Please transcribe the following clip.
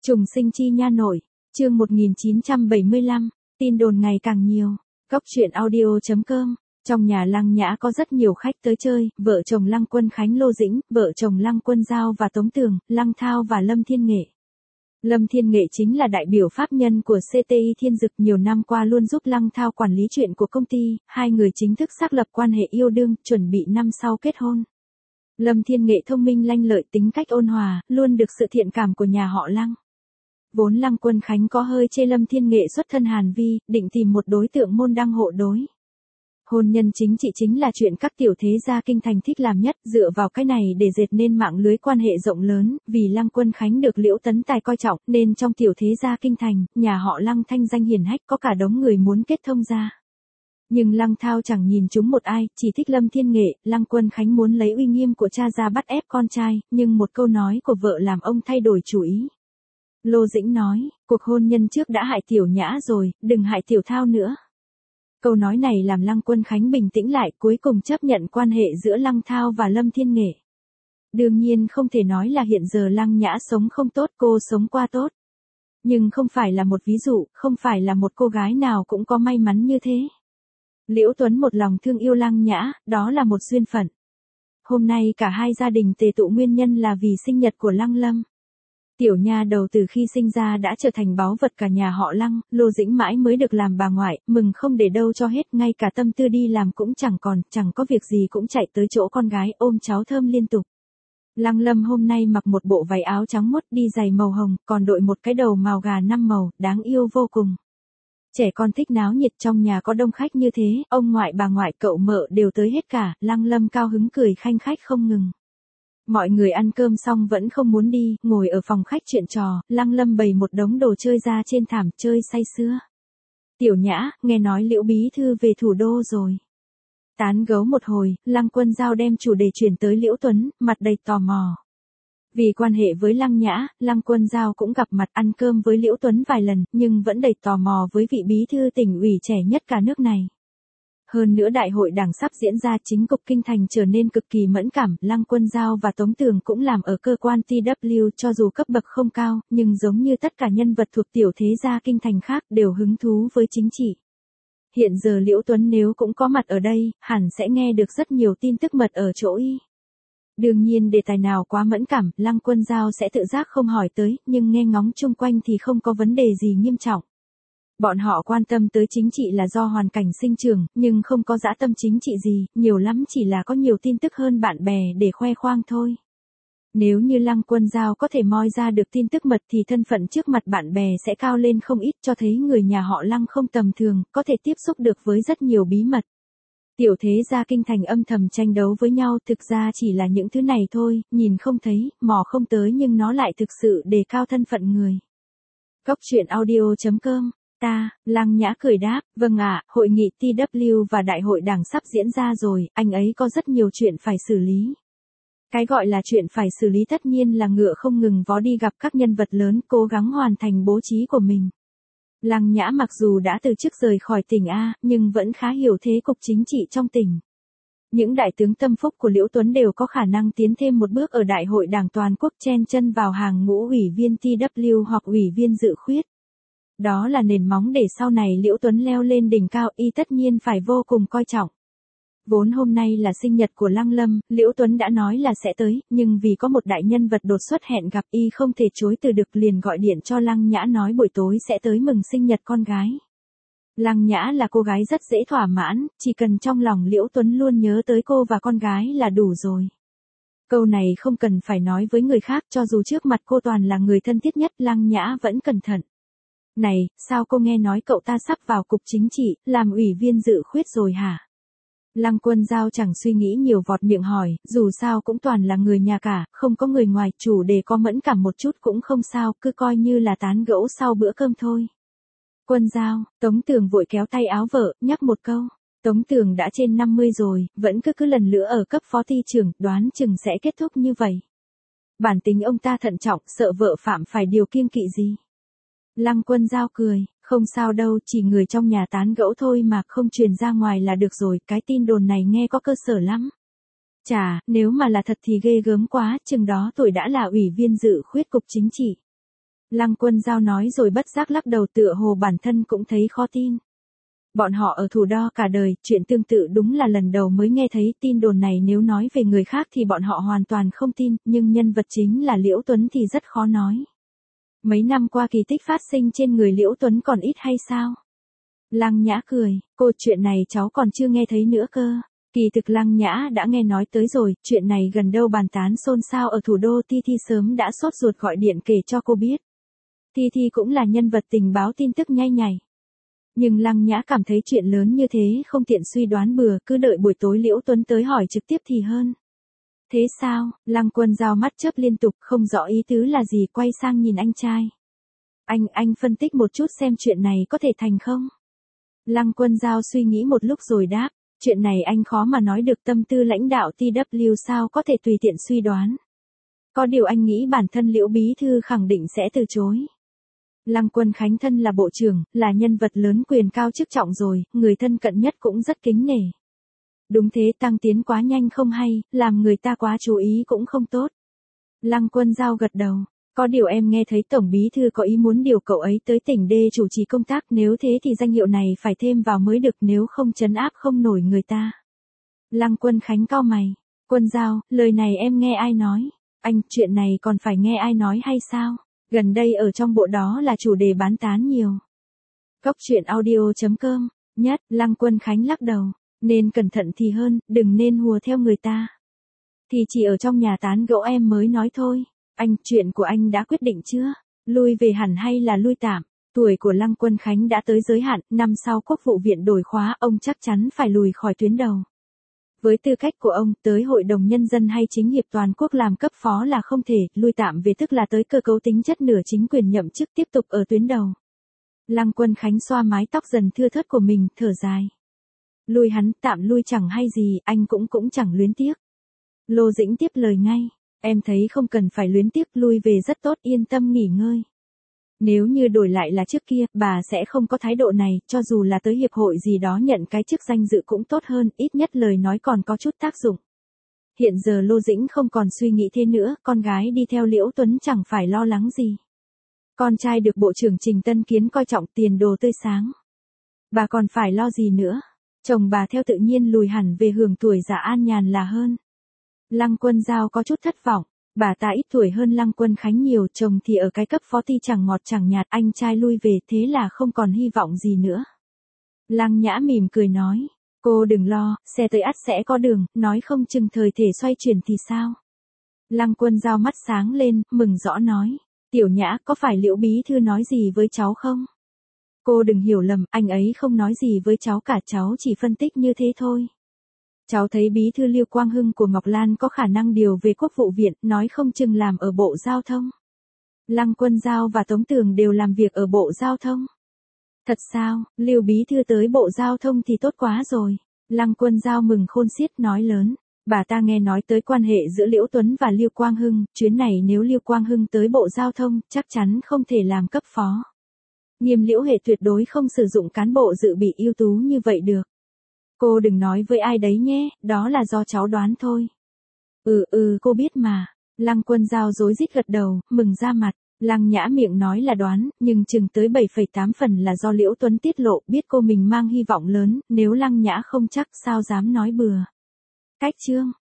Trùng sinh chi nha nội, chương 1975, tin đồn ngày càng nhiều. Góc truyện audio.com. Trong nhà Lăng Nhã có rất nhiều khách tới chơi, vợ chồng Lăng Quân Khánh Lô Dĩnh, vợ chồng Lăng Quân Giao và Tống Tường, Lăng Thao và Lâm Thiên Nghệ. Lâm Thiên Nghệ chính là đại biểu pháp nhân của CTI Thiên Dực, nhiều năm qua luôn giúp Lăng Thao quản lý chuyện của công ty, hai người chính thức xác lập quan hệ yêu đương, chuẩn bị năm sau kết hôn. Lâm Thiên Nghệ thông minh lanh lợi, tính cách ôn hòa, luôn được sự thiện cảm của nhà họ Lăng. Vốn Lăng Quân Khánh có hơi chê Lâm Thiên Nghệ xuất thân Hàn Vi, định tìm một đối tượng môn đăng hộ đối. Hôn nhân chính trị chính là chuyện các tiểu thế gia kinh thành thích làm nhất, dựa vào cái này để dệt nên mạng lưới quan hệ rộng lớn, vì Lăng Quân Khánh được Liễu Tấn Tài coi trọng, nên trong tiểu thế gia kinh thành, nhà họ Lăng thanh danh hiển hách, có cả đống người muốn kết thông gia. Nhưng Lăng Thao chẳng nhìn chúng một ai, chỉ thích Lâm Thiên Nghệ. Lăng Quân Khánh muốn lấy uy nghiêm của cha ra bắt ép con trai, nhưng một câu nói của vợ làm ông thay đổi chủ ý. Lô Dĩnh nói, cuộc hôn nhân trước đã hại Tiểu Nhã rồi, đừng hại Tiểu Thao nữa. Câu nói này làm Lăng Quân Khánh bình tĩnh lại, cuối cùng chấp nhận quan hệ giữa Lăng Thao và Lâm Thiên Nghệ. Đương nhiên không thể nói là hiện giờ Lăng Nhã sống không tốt, cô sống qua tốt. Nhưng không phải là một ví dụ, không phải là một cô gái nào cũng có may mắn như thế. Liễu Tuấn một lòng thương yêu Lăng Nhã, đó là một duyên phận. Hôm nay cả hai gia đình tề tụ nguyên nhân là vì sinh nhật của Lăng Lâm. Tiểu nha đầu từ khi sinh ra đã trở thành báu vật cả nhà họ Lăng, Lô Dĩnh mãi mới được làm bà ngoại, mừng không để đâu cho hết, ngay cả tâm tư đi làm cũng chẳng còn, chẳng có việc gì cũng chạy tới chỗ con gái ôm cháu thơm liên tục. Lăng Lâm hôm nay mặc một bộ váy áo trắng muốt, đi giày màu hồng, còn đội một cái đầu màu gà 5 màu, đáng yêu vô cùng. Trẻ con thích náo nhiệt, trong nhà có đông khách như thế, ông ngoại bà ngoại cậu mợ đều tới hết cả, Lăng Lâm cao hứng cười khanh khách không ngừng. Mọi người ăn cơm xong vẫn không muốn đi, ngồi ở phòng khách chuyện trò, Lăng Lâm bày một đống đồ chơi ra trên thảm, chơi say sưa. Tiểu Nhã, nghe nói Liễu bí thư về thủ đô rồi. Tán gẫu một hồi, Lăng Quân Giao đem chủ đề chuyển tới Liễu Tuấn, mặt đầy tò mò. Vì quan hệ với Lăng Nhã, Lăng Quân Giao cũng gặp mặt ăn cơm với Liễu Tuấn vài lần, nhưng vẫn đầy tò mò với vị bí thư tỉnh ủy trẻ nhất cả nước này. Hơn nữa đại hội đảng sắp diễn ra, chính cục kinh thành trở nên cực kỳ mẫn cảm, Lăng Quân Giao và Tống Tường cũng làm ở cơ quan TW, cho dù cấp bậc không cao, nhưng giống như tất cả nhân vật thuộc tiểu thế gia kinh thành khác đều hứng thú với chính trị. Hiện giờ Liễu Tuấn nếu cũng có mặt ở đây, hẳn sẽ nghe được rất nhiều tin tức mật ở chỗ y. Đương nhiên đề tài nào quá mẫn cảm, Lăng Quân Giao sẽ tự giác không hỏi tới, nhưng nghe ngóng chung quanh thì không có vấn đề gì nghiêm trọng. Bọn họ quan tâm tới chính trị là do hoàn cảnh sinh trưởng, nhưng không có dã tâm chính trị gì, nhiều lắm chỉ là có nhiều tin tức hơn bạn bè để khoe khoang thôi. Nếu như Lăng Quân Giao có thể moi ra được tin tức mật thì thân phận trước mặt bạn bè sẽ cao lên không ít, cho thấy người nhà họ Lăng không tầm thường, có thể tiếp xúc được với rất nhiều bí mật. Tiểu thế gia kinh thành âm thầm tranh đấu với nhau, thực ra chỉ là những thứ này thôi, nhìn không thấy, mò không tới, nhưng nó lại thực sự đề cao thân phận người. Góc truyện audio.com. Lăng Nhã cười đáp, vâng ạ, hội nghị TW và đại hội đảng sắp diễn ra rồi, anh ấy có rất nhiều chuyện phải xử lý. Cái gọi là chuyện phải xử lý tất nhiên là ngựa không ngừng vó đi gặp các nhân vật lớn, cố gắng hoàn thành bố trí của mình. Lăng Nhã mặc dù đã từ chức rời khỏi tỉnh A, nhưng vẫn khá hiểu thế cục chính trị trong tỉnh. Những đại tướng tâm phúc của Liễu Tuấn đều có khả năng tiến thêm một bước ở đại hội đảng toàn quốc, chen chân vào hàng ngũ ủy viên TW hoặc ủy viên dự khuyết. Đó là nền móng để sau này Liễu Tuấn leo lên đỉnh cao, y tất nhiên phải vô cùng coi trọng. Vốn hôm nay là sinh nhật của Lăng Lâm, Liễu Tuấn đã nói là sẽ tới, nhưng vì có một đại nhân vật đột xuất hẹn gặp, y không thể chối từ được, liền gọi điện cho Lăng Nhã nói buổi tối sẽ tới mừng sinh nhật con gái. Lăng Nhã là cô gái rất dễ thỏa mãn, chỉ cần trong lòng Liễu Tuấn luôn nhớ tới cô và con gái là đủ rồi. Câu này không cần phải nói với người khác, cho dù trước mặt cô toàn là người thân thiết nhất, Lăng Nhã vẫn cẩn thận. Này, sao cô nghe nói cậu ta sắp vào cục chính trị, làm ủy viên dự khuyết rồi hả? Lăng Quân Giao chẳng suy nghĩ nhiều vọt miệng hỏi, dù sao cũng toàn là người nhà cả, không có người ngoài, chủ đề có mẫn cảm một chút cũng không sao, cứ coi như là tán gẫu sau bữa cơm thôi. Quân Giao, Tống Tường vội kéo tay áo vợ, nhắc một câu. Tống Tường đã trên 50 rồi, vẫn cứ lần nữa ở cấp phó ty trưởng, đoán chừng sẽ kết thúc như vậy. Bản tính ông ta thận trọng, sợ vợ phạm phải điều kiêng kỵ gì. Lăng Quân Giao cười, không sao đâu, chỉ người trong nhà tán gẫu thôi mà, không truyền ra ngoài là được rồi, cái tin đồn này nghe có cơ sở lắm. Chà, nếu mà là thật thì ghê gớm quá, chừng đó tuổi đã là ủy viên dự khuyết cục chính trị. Lăng Quân Giao nói rồi bất giác lắc đầu tựa hồ bản thân cũng thấy khó tin. Bọn họ ở Thủ Đo cả đời, chuyện tương tự đúng là lần đầu mới nghe thấy. Tin đồn này nếu nói về người khác thì bọn họ hoàn toàn không tin, nhưng nhân vật chính là Liễu Tuấn thì rất khó nói. Mấy năm qua kỳ tích phát sinh trên người Liễu Tuấn còn ít hay sao? Lăng Nhã cười, cô chuyện này cháu còn chưa nghe thấy nữa cơ. Kỳ thực Lăng Nhã đã nghe nói tới rồi, chuyện này gần đâu bàn tán xôn xao ở thủ đô. Ti Thi sớm đã sốt ruột gọi điện kể cho cô biết. Ti Thi cũng là nhân vật tình báo tin tức nhanh nhạy. Nhưng Lăng Nhã cảm thấy chuyện lớn như thế không tiện suy đoán bừa, cứ đợi buổi tối Liễu Tuấn tới hỏi trực tiếp thì hơn. Thế sao? Lăng Quân Giao mắt chớp liên tục, không rõ ý tứ là gì, quay sang nhìn anh trai. Anh phân tích một chút xem chuyện này có thể thành không? Lăng Quân Giao suy nghĩ một lúc rồi đáp, chuyện này anh khó mà nói được, tâm tư lãnh đạo TW sao có thể tùy tiện suy đoán. Có điều anh nghĩ bản thân Liễu Bí Thư khẳng định sẽ từ chối. Lăng Quân Khánh thân là bộ trưởng, là nhân vật lớn quyền cao chức trọng rồi, người thân cận nhất cũng rất kính nể. Đúng thế, tăng tiến quá nhanh không hay, làm người ta quá chú ý cũng không tốt. Lăng Quân Giao gật đầu. Có điều em nghe thấy Tổng Bí Thư có ý muốn điều cậu ấy tới tỉnh D chủ trì công tác, nếu thế thì danh hiệu này phải thêm vào mới được, nếu không trấn áp không nổi người ta. Lăng Quân Khánh cau mày. Quân Giao, lời này em nghe ai nói? Anh, chuyện này còn phải nghe ai nói hay sao? Gần đây ở trong bộ đó là chủ đề bán tán nhiều. Cốc truyện audio.com, nhất, Lăng Quân Khánh lắc đầu. Nên cẩn thận thì hơn, đừng nên hùa theo người ta. Thì chỉ ở trong nhà tán gẫu em mới nói thôi. Anh, chuyện của anh đã quyết định chưa? Lui về hẳn hay là lui tạm? Tuổi của Lăng Quân Khánh đã tới giới hạn, năm sau Quốc vụ viện đổi khóa, ông chắc chắn phải lùi khỏi tuyến đầu. Với tư cách của ông, tới Hội đồng Nhân dân hay chính hiệp toàn quốc làm cấp phó là không thể, lui tạm về tức là tới cơ cấu tính chất nửa chính quyền nhậm chức tiếp tục ở tuyến đầu. Lăng Quân Khánh xoa mái tóc dần thưa thớt của mình, thở dài. Lui hắn, tạm lui chẳng hay gì, anh cũng chẳng luyến tiếc. Lô Dĩnh tiếp lời ngay. Em thấy không cần phải luyến tiếc, lui về rất tốt, yên tâm nghỉ ngơi. Nếu như đổi lại là trước kia, bà sẽ không có thái độ này, cho dù là tới hiệp hội gì đó nhận cái chức danh dự cũng tốt hơn, ít nhất lời nói còn có chút tác dụng. Hiện giờ Lô Dĩnh không còn suy nghĩ thế nữa, con gái đi theo Liễu Tuấn chẳng phải lo lắng gì. Con trai được Bộ trưởng Trình Tân Kiến coi trọng, tiền đồ tươi sáng. Bà còn phải lo gì nữa? Chồng bà theo tự nhiên lùi hẳn về hưởng tuổi già an nhàn là hơn. Lăng Quân Giao có chút thất vọng, bà ta ít tuổi hơn Lăng Quân Khánh nhiều, chồng thì ở cái cấp phó ty chẳng ngọt chẳng nhạt, anh trai lui về thế là không còn hy vọng gì nữa. Lăng Nhã mỉm cười nói, cô đừng lo, xe tới ắt sẽ có đường, nói không chừng thời thể xoay chuyển thì sao. Lăng Quân Giao mắt sáng lên, mừng rõ nói, Tiểu Nhã có phải Liễu Bí Thư nói gì với cháu không? Cô đừng hiểu lầm, anh ấy không nói gì với cháu cả, cháu chỉ phân tích như thế thôi. Cháu thấy Bí Thư Lưu Quang Hưng của Ngọc Lan có khả năng điều về Quốc vụ viện, nói không chừng làm ở Bộ Giao thông. Lăng Quân Giao và Tống Tường đều làm việc ở Bộ Giao thông. Thật sao, Lưu Bí Thư tới Bộ Giao thông thì tốt quá rồi. Lăng Quân Giao mừng khôn xiết nói lớn. Bà ta nghe nói tới quan hệ giữa Liễu Tuấn và Lưu Quang Hưng, chuyến này nếu Lưu Quang Hưng tới Bộ Giao thông, chắc chắn không thể làm cấp phó. Nghiêm Liễu Hệ tuyệt đối không sử dụng cán bộ dự bị ưu tú như vậy được. Cô đừng nói với ai đấy nhé, đó là do cháu đoán thôi. Cô biết mà. Lăng Quân Giao rối rít gật đầu, mừng ra mặt. Lăng Nhã miệng nói là đoán, nhưng chừng tới 7,8 phần là do Liễu Tuấn tiết lộ, biết cô mình mang hy vọng lớn, nếu Lăng Nhã không chắc sao dám nói bừa. Cách chương.